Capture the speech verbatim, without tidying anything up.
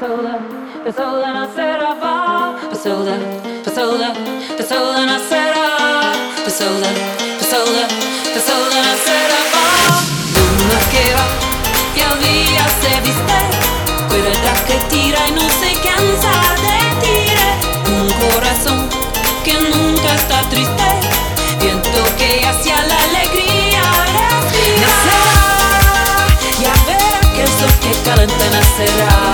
sola, da sola nascerà va. Da sola, da sola, da sola nascerà. Da sola, da sola, da sola nascerá va. Luna que va, y al día se viste. Cuerda que tira y no se cansa de tirar. Un corazón que nunca está triste. Viento que hacia la alegría respira. Nacerá, ya verá que el sol que calenta nacerá.